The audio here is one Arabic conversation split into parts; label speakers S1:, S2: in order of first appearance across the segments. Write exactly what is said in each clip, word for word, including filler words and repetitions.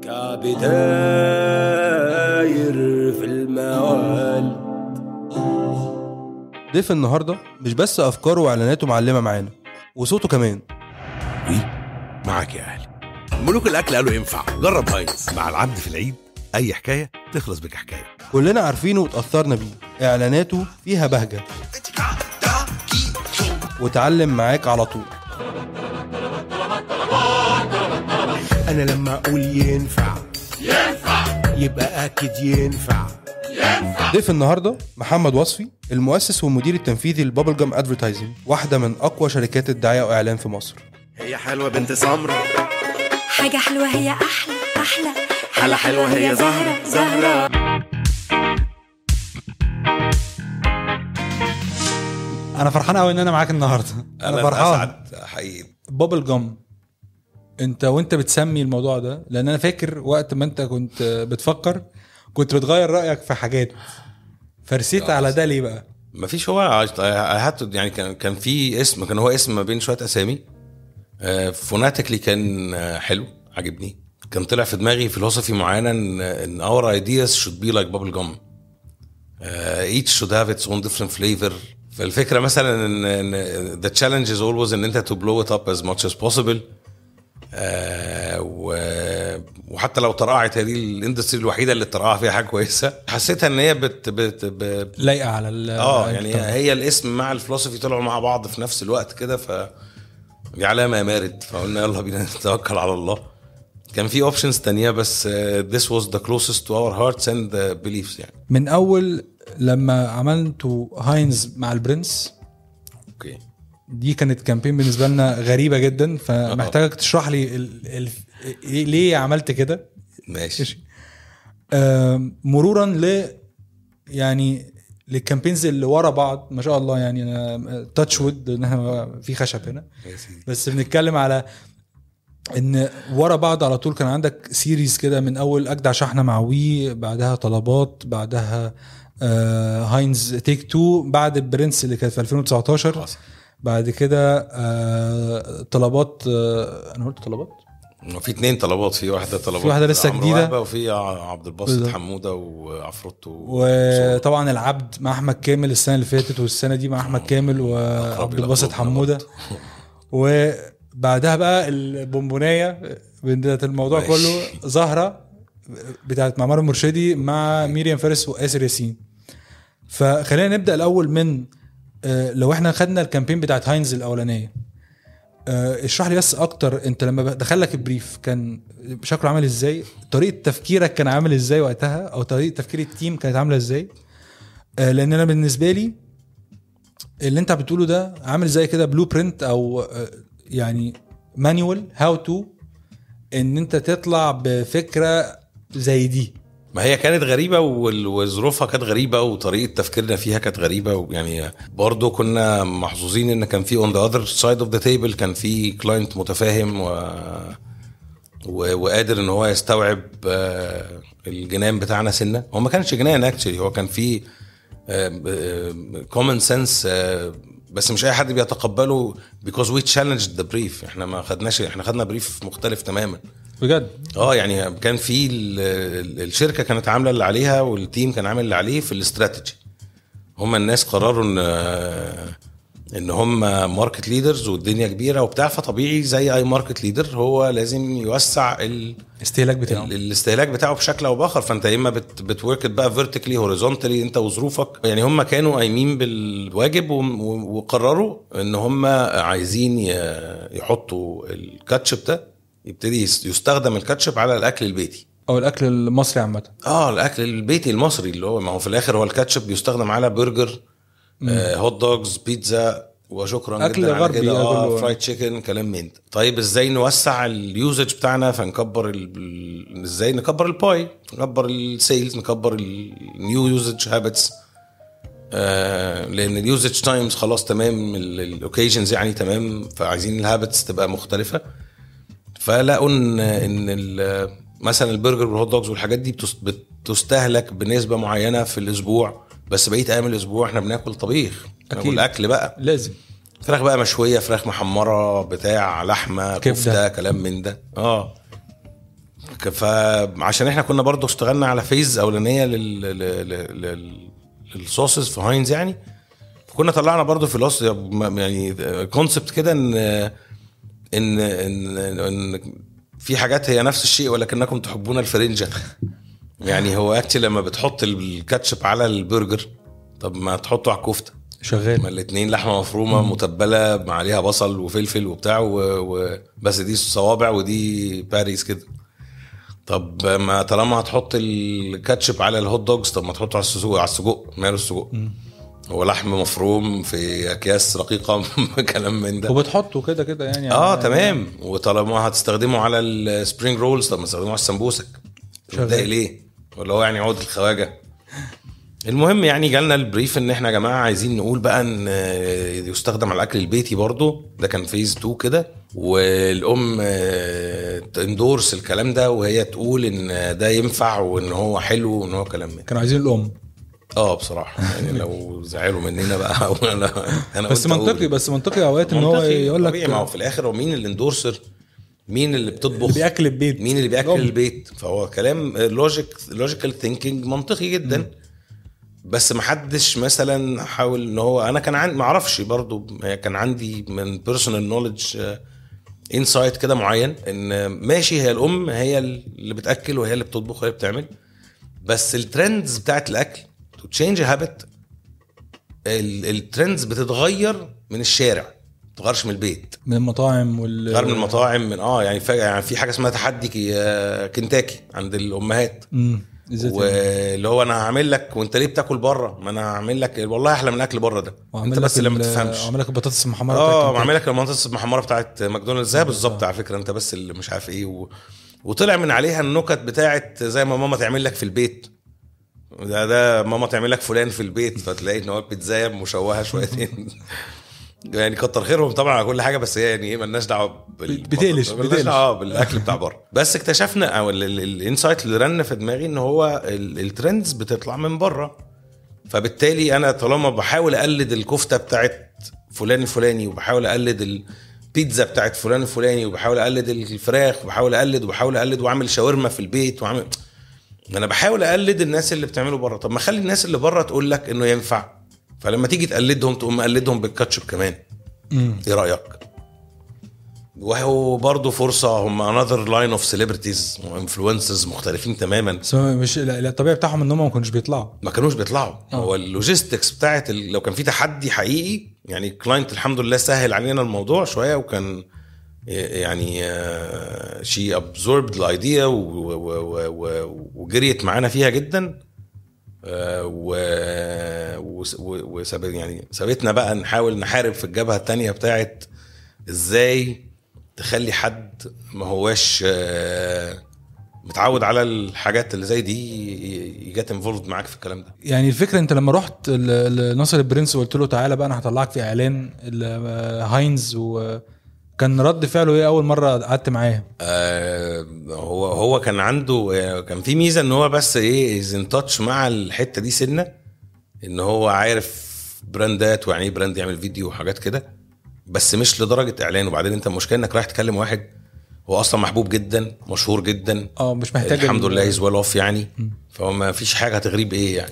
S1: كابتاير في الموال.
S2: ضيف النهارده مش بس افكاره واعلاناته معلمه معانا وصوته كمان.
S3: وي معاك يا اهلي. ملوك الاكل قالوا ينفع جرب هاينز مع العبد في العيد. اي حكايه تخلص بك حكايه.
S2: كلنا عارفينه وتاثرنا بيه، اعلاناته فيها بهجه وتعلم معاك على طول.
S1: انا لما اقول ينفع
S4: ينفع
S1: يبقى اكيد ينفع.
S2: ضيف النهارده محمد وصفي، المؤسس والمدير التنفيذي لبابل جام ادفرتايزنج، واحده من اقوى شركات الدعايه واعلان في مصر.
S3: هي حلوه بنت سمرة،
S4: حاجة حلوة هي أحلى أحلى
S3: حالة حلوه هي زهرة زهرة.
S5: انا فرحان قوي ان انا معاك النهارده. انا فرحان
S3: حقيقي.
S5: بابل جام، انت وانت بتسمي الموضوع ده، لان انا فاكر وقت ما انت كنت بتفكر كنت بتغير رايك في حاجات، فرسيت على ده ليه بقى؟
S6: مفيش. هو هاتوا يعني كان كان في اسم، كان هو اسم ما بين شويه اسامي فوناتيكلي كان حلو عجبني. كان طلع في دماغي فلسفي معينه ان our ideas should be like bubble gum, uh, each should have its own different flavor. فالفكره مثلا ان the challenge is always ان انت to blow it up as much as possible. آه وحتى لو طرقعت هذه الاندستري الوحيده اللي طرقعها فيها حاجه كويسه، حسيتها ان هي بت بت, بت
S5: لايقه على
S6: اه يعني هي الاسم مع الفلسفي طلعوا مع بعض في نفس الوقت كده، ف دي علامه مارد. فقلنا يلا بينا نتوكل على الله. كان في اوبشنز تانية بس uh, this was the closest to our hearts and uh, beliefs. يعني
S5: من اول لما عملتوا هاينز مع البرنس،
S6: اوكي
S5: دي كانت كامبين بالنسبه لنا غريبه جدا، فمحتاجك تشرح لي ال... ال... ليه عملت كده.
S6: ماشي.
S5: آه مرورا ل يعني للكامبينز اللي ورا بعض ما شاء الله، يعني انا تاتش وود ان احنا في خشب هنا، بس بنتكلم على ان ورا بعض على طول. كان عندك سيريز كده من اول اجدع شحنه مع وي، بعدها طلبات، بعدها آه هاينز تيك تو، بعد البرنس اللي كانت في ألفين وتسعتاشر، بعد كده آه طلبات. آه انا قلت طلبات،
S6: في اتنين طلبات، في واحده طلبات،
S5: في واحده لسه جديده،
S6: وفي عبد الباسط حموده وعفروتو،
S5: وطبعا العبد مع احمد كامل السنه اللي فاتت، والسنه دي مع احمد كامل وعبد الباسط حموده، وبعدها بقى البونبونيه بتاعت الموضوع ماشي. كله زهره بتاعت معمر المرشدي مع ميريام فارس وآسر ياسين. فخلينا نبدا الاول من لو احنا خدنا الكامبين بتاعت هاينز الاولانيه، اشرح لي بس اكتر. انت لما دخلك البريف كان شكله عامل ازاي؟ طريقه تفكيرك كان عامل ازاي وقتها؟ او طريقه تفكير التيم كانت عامله ازاي؟ لان انا بالنسبه لي اللي انت بتقوله ده عامل زي كده بلو برينت، او يعني مانيوال هاو تو ان انت تطلع بفكره زي دي.
S6: ما هي كانت غريبة وظروفها كانت غريبة وطريقة تفكيرنا فيها كانت غريبة. يعني برضو كنا محظوظين ان كان في on the other side of the table كان في كلاينت متفاهم و... و... وقادر ان هو يستوعب الجنان بتاعنا سنة. هو ما كانش جنان اكتشلي، هو كان في common sense، بس مش اي حد بيتقبله because we challenged the brief. احنا ما خدناش، احنا خدنا بريف مختلف تماما بجد. اه يعني كان في الشركه كانت عامله اللي عليها والتيم كان عامل اللي عليه في الاستراتيجي. هم الناس قرروا ان ان هم ماركت ليدرز والدنيا كبيره وبتاع، فطبيعي زي اي ماركت ليدر هو لازم يوسع
S5: الاستهلاك بتاعه
S6: الاستهلاك بتاعه بشكل او باخر. فانت اما بتورك بقى فيرتيكلي هوريزونتالي انت وظروفك. يعني هم كانوا قايمين بالواجب وقرروا ان هم عايزين يحطوا الكاتشب ده، يبتدي يستخدم الكاتشب على الاكل البيتي
S5: او الاكل المصري عامه.
S6: اه الاكل البيتي المصري اللي هو ما هو في الاخر هو الكاتشب بيستخدم على برجر، آه هوت دوجز، بيتزا، وشكرا
S5: أكل
S6: جدا على كده.
S5: اه
S6: فرايد تشيكن، كلام من. طيب ازاي نوسع اليوزج بتاعنا؟ فنكبر ال... ازاي نكبر الباي، نكبر السيلز، نكبر النيو يوزج هابتس. آه لان اليوزج تايمز خلاص تمام، الاوكيجنز يعني تمام، فعايزين الهابتس تبقى مختلفه. فلقوا ان ان مثلا البرجر والهوت دوجز والحاجات دي بتستهلك بنسبه معينه في الاسبوع، بس بقيت ايام الاسبوع احنا بناكل طبيخ. الاكل بقى
S5: لازم
S6: فراخ بقى مشويه، فراخ محمره، بتاع لحمه، كفته، كلام من ده. اه فعشان احنا كنا برضو اشتغلنا على فيز اولانيه لل لل للصوصز في هاينز يعني. كنا طلعنا برضو في يعني كونسبت كده ان ان ان, إن في حاجات هي نفس الشيء ولكنكم تحبون الفرنجة. يعني هو اكتي لما بتحط الكاتشب على البرجر طب ما تحطه على الكفته
S5: شغال،
S6: ما الاثنين لحمه مفرومه مم. متبله مع عليها بصل وفلفل وبتاع وبس، دي صوابع ودي باريس كده. طب ما طالما هتحط الكاتشب على الهوت دوجز طب ما تحطه على السجق، على السجق ماله السجق مم. هو لحم مفروم في اكياس رقيقه كلام من ده
S5: وبتحطه كده كده يعني
S6: اه
S5: يعني
S6: تمام يعني. وطالما هتستخدمه على السبرينج رولز طب ما تستخدمه على السمبوسك ده ليه ولا هو يعني عود الخواجه. المهم يعني جالنا البريف ان احنا يا جماعه عايزين نقول بقى ان يستخدم على الاكل البيتي برضو، ده كان فيز اتنين كده، والام تندورس الكلام ده وهي تقول ان ده ينفع وان هو حلو وان هو كلام من.
S5: كانوا عايزين الام
S6: اه بصراحه يعني لو زعلوا مننا بقى انا انا
S5: بس منطقي بس منطقي اوقات ان هو يقول لك
S6: ما هو في الاخر هو مين الاندورسر، مين اللي بتطبخ،
S5: اللي بياكل البيت،
S6: مين اللي بياكل البيت. فهو كلام لوجيك لوجيكال ثينكينج منطقي جدا م. بس ما حدش مثلا حاول ان هو انا كان عندي ما اعرفش برضو كان عندي من بيرسونال نوليدج انسايت كده معين ان ماشي هي الام هي اللي بتاكل وهي اللي بتطبخ وهي اللي بتعمل، بس الترندز بتاعت الاكل تو تشينج هابت، الترندز بتتغير من الشارع ما بتتغيرش من البيت،
S5: من المطاعم وال
S6: غير من المطاعم من اه يعني يعني في حاجه اسمها تحدي كنتاكي عند الامهات
S5: امم
S6: واللي هو انا هعمل لك وانت ليه بتاكل بره، ما انا هعمل لك والله احلى من الاكل بره ده انت بس اللي ما تفهمش.
S5: اعمل لك البطاطس المحمره
S6: اه اعمل لك البطاطس المحمره بتاعت ماكدونالدز زي بالظبط على فكره انت بس اللي مش عارف ايه و... وطلع من عليها النكت بتاعت زي ما ماما تعمل لك في البيت، ده ده ماما تعمل لك فلان في البيت فتلاقي ان هو بيتزايا مشوهه شويتين يعني كتر خيرهم طبعا على كل حاجه بس هي يعني ايه مالناش دعوه
S5: بتقلش بتقلش
S6: اه بالاكل بتاع بره. بس اكتشفنا او الانسايت اللي رن في دماغي ان هو الترندز بتطلع من بره، فبالتالي انا طالما بحاول اقلد الكفته بتاعت فلان الفلاني وبحاول اقلد البيتزا بتاعت فلان الفلاني وبحاول اقلد الفراخ وبحاول اقلد وبحاول اقلد واعمل شاورما في البيت واعمل انا بحاول اقلد الناس اللي بتعمله بره. طب ما خلي الناس اللي بره تقول لك انه ينفع، فلما تيجي تقلدهم تقوم مقلدهم بالكاتشب كمان. امم ايه رايك؟ وهو برضو فرصه هم another line of celebrities وانفلونسرز مختلفين تماما،
S5: مش الطبيعي بتاعهم ان هم ما كانوش بيطلعوا
S6: ما كانوش بيطلعوا أوه. هو اللوجيستكس بتاعت لو كان في تحدي حقيقي يعني كلاينت الحمد لله سهل علينا الموضوع شويه وكان يعني شي ابزوربد الايديا وجريت معانا فيها جدا و وسبب يعني سابتنا بقى نحاول نحارب في الجبهه التانية بتاعت ازاي تخلي حد ما هواش متعود على الحاجات اللي زي دي يجات انفولد معاك في الكلام ده.
S5: يعني الفكره انت لما رحت لناصر البرنس وقلت له تعالى بقى انا هطلعك في اعلان هاينز و كان رد فعله ايه اول مره قعدت معاه؟
S6: آه هو هو كان عنده كان في ميزه ان هو بس ايه از ان تاتش مع الحته دي سنه ان هو عارف براندات ويعني ايه براند يعمل فيديو وحاجات كده بس مش لدرجه اعلان. وبعدين انت المشكله انك رايح تكلم واحد هو اصلا محبوب جدا مشهور جدا
S5: اه مش محتاج
S6: الحمد لله از ويل اوف يعني م. فهو ما فيش حاجه هتغريب ايه يعني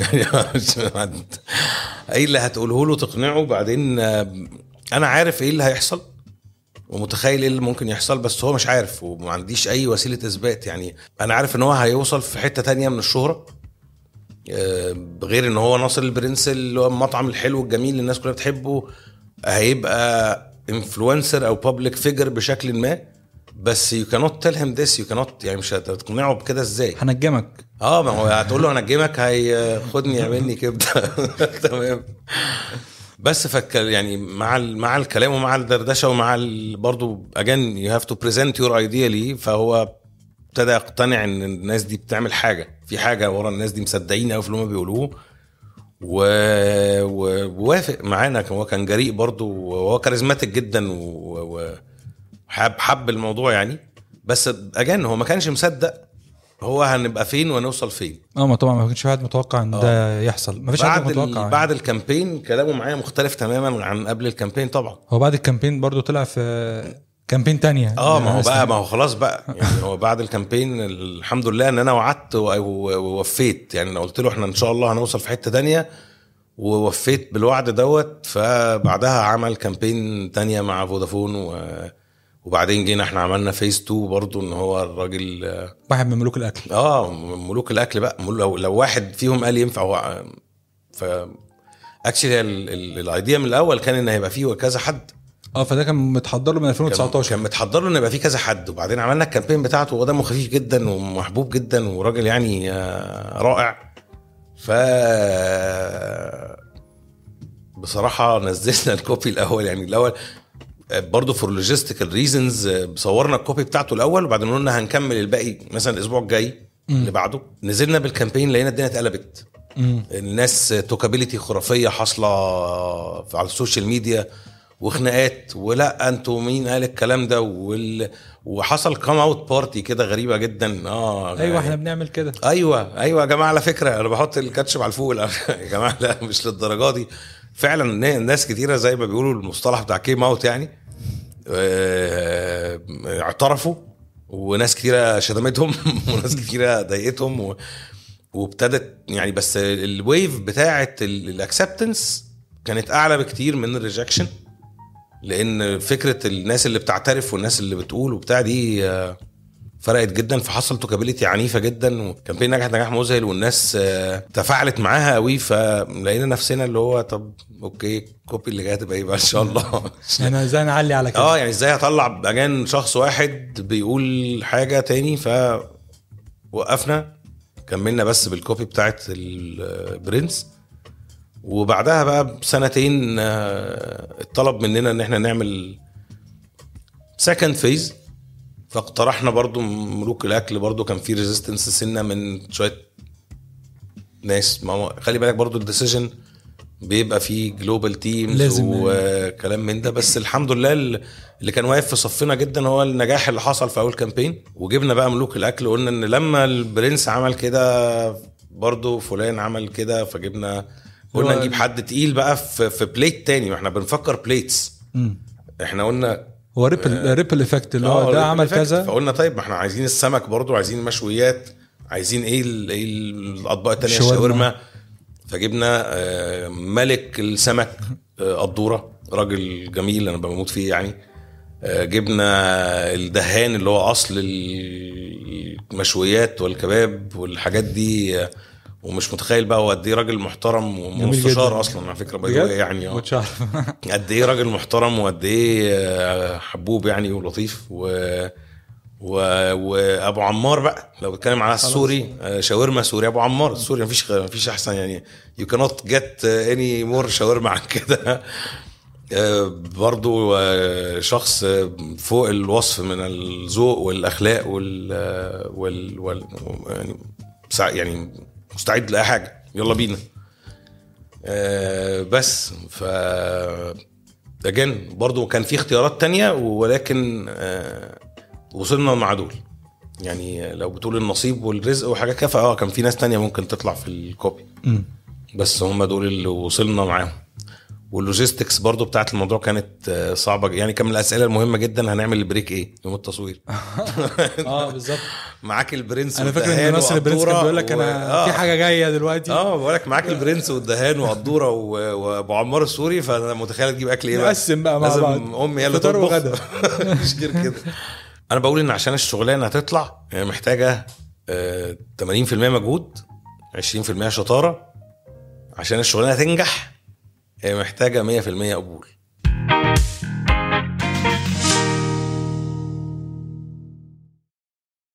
S6: ايه اللي هتقوله له تقنعه. بعدين انا عارف ايه اللي هيحصل ومتخيل ايه اللي ممكن يحصل بس هو مش عارف وما عنديش اي وسيله اثبات. يعني انا عارف ان هو هيوصل في حته تانية من الشهره غير ان هو ناصر البرنس اللي هو المطعم الحلو الجميل اللي الناس كلها بتحبه هيبقى انفلونسر او بابليك فيجر بشكل ما بس you cannot tell him this you cannot يعني مش هتقنعه بكده ازاي
S5: هنجمك
S6: اه ما هو هتقول له هنجمك هياخدني يعملني كبده تمام. بس فك يعني مع مع الكلام ومع الدردشه ومع برضو again you have to present your idea ليه فهو ابتدى يقتنع ان الناس دي بتعمل حاجه في حاجه ورا الناس دي مصدقين قوي في اللي هم بيقولوه ووافق معانا. هو كان جريء برضو وهو كاريزماتيك جدا وحب حب الموضوع يعني بس again هو ما كانش مصدق هو هنبقى فين ونوصل فين.
S5: اه ما طبعا ما كانش حد متوقع ان ده يحصل ما فيش حد متوقع
S6: بعد يعني. الكامبين كلامه معايا مختلف تماما عن قبل الكامبين طبعا.
S5: هو بعد الكامبين برضو طلع في كامبين تانية.
S6: اه ما هو بقى ما هو خلاص بقى يعني هو بعد الكامبين الحمد لله ان انا وعدت ووفيت. يعني انا قلت له احنا ان شاء الله هنوصل في حتة تانية ووفيت بالوعد دوت. فبعدها عمل كامبين تانية مع فودافون و... وبعدين جينا احنا عملنا فيز تو برضو ان هو الراجل
S5: واحد من ملوك الاكل.
S6: اه ملوك الاكل بقى. لو, لو واحد فيهم قال ينفع هو ف اكشلي الايديا من الاول كان ان هيبقى فيه كذا حد.
S5: اه فده كان متحضر له من ألفين وتسعتاشر.
S6: كان متحضر له ان يبقى فيه كذا حد. وبعدين عملنا الكامبين بتاعته وهو دمه خفيف جدا ومحبوب جدا وراجل يعني رائع. ف بصراحه نزلنا الكوبي الاول. يعني الاول برضو فور لوجيستيكال ريزنز صورنا الكوبي بتاعته الاول وبعدين قلنا هنكمل الباقي مثلا الاسبوع الجاي اللي بعده. نزلنا بالكامبين لقينا الدنيا اتقلبت. مم. الناس توكابيليتي خرافيه حاصله على السوشيال ميديا وخناقات ولا انتوا مين قال الكلام ده وال... وحصل كام اوت بارتي كده غريبه جدا. اه
S5: ايوه احنا بنعمل كده.
S6: ايوه ايوه يا جماعه على فكره انا بحط الكاتشب على الفوق يا جماعه لا مش للدرجه دي. فعلا ناس كتيره زي ما بيقولوا المصطلح بتاع كيم اوت يعني اه... اعترفوا وناس كتيره شتمتهم وناس كتيره ضايقتهم و... وابتدت يعني. بس الويف بتاعه الاكسبتنس كانت اعلى بكتير من الريجكشن. لان فكره الناس اللي بتعترف والناس اللي بتقول وبتاع دي فرقت جدا. فحصل توكابيليتي عنيفه جدا وكامبين نجح نجاح مذهل والناس تفاعلت معاها قوي. فلقينا نفسنا اللي هو طب اوكي كوبي اللي جايه تبقى ايه بقى ان شاء الله.
S5: انا ازاي نعلي على كده.
S6: اه يعني ازاي هطلع اجان شخص واحد بيقول حاجه تاني. فوقفنا كملنا بس بالكوبي بتاعت البرنس. وبعدها بقى بسنتين اتطلب مننا ان احنا نعمل سكند فيز. فاقترحنا برضو ملوك الاكل. برضو كان في ريزيستنس سنه من شويه ناس. ما هو خلي بالك برضو الديسيجن بيبقى فيه جلوبال تيمز وكلام من ده. بس الحمد لله اللي كان واقف في صفنا جدا هو النجاح اللي حصل في اول كامبين. وجبنا بقى ملوك الاكل وقلنا ان لما البرنس عمل كده برضو فلان عمل كده. فجبنا قلنا نجيب حد تقيل بقى في, في بليت تاني. واحنا بنفكر بليتس. م. احنا قلنا
S5: هو ريبل آه ريبل افكت اللي هو ده عمل كذا.
S6: فقلنا طيب ما احنا عايزين السمك برضو عايزين مشويات عايزين ايه ايه الاطباق التانية الشاورما. فجبنا آه ملك السمك آه قدورة راجل جميل انا بموت فيه يعني. آه جبنا الدهان اللي هو اصل المشويات والكباب والحاجات دي. آه ومش متخيل بقى هو قد ايه راجل محترم ومستشار اصلا على فكره بقى يعني اه قد ايه راجل محترم وقد ايه حبوب يعني ولطيف و... و... وابو عمار بقى لو بتكلم على السوري شاورما سوري. ابو عمار السوري مفيش مفيش احسن يعني you cannot get any more شاورما عن كده. برضو شخص فوق الوصف من الذوق والاخلاق وال وال, وال... يعني يعني مستعد لأي حاجة يلا بينا. أه بس ف أجن برضو كان في اختيارات تانية ولكن أه وصلنا مع دول. يعني لو بتقول النصيب والرزق وحاجة كفا اه كان في ناس تانية ممكن تطلع في الكوبي م. بس هم دول اللي وصلنا معاهم. واللوجيستكس برضو بتاعت الموضوع كانت صعبة يعني. كان من الأسئلة المهمة جدا هنعمل البريك ايه يوم التصوير.
S5: اه بالظبط معاك
S6: البرنس
S5: انا فاكر ان الناس البرنس كان بيقول لك انا و... في حاجة جاية دلوقتي.
S6: اه بقول لك معاك البرنس والدهان وقدورة وابو عمار السوري. فانا متخيل تجيب اكل ايه بقى
S5: نقسم بقى مع بعض
S6: امي يلا
S5: فطار وغدا
S6: مش غير كده. انا بقول ان عشان الشغلانة هتطلع يعني محتاجة ثمانين بالمية مجهود عشرين بالمية شطارة. عشان الشغلانة تنجح هي محتاجة مية بالمية قبول.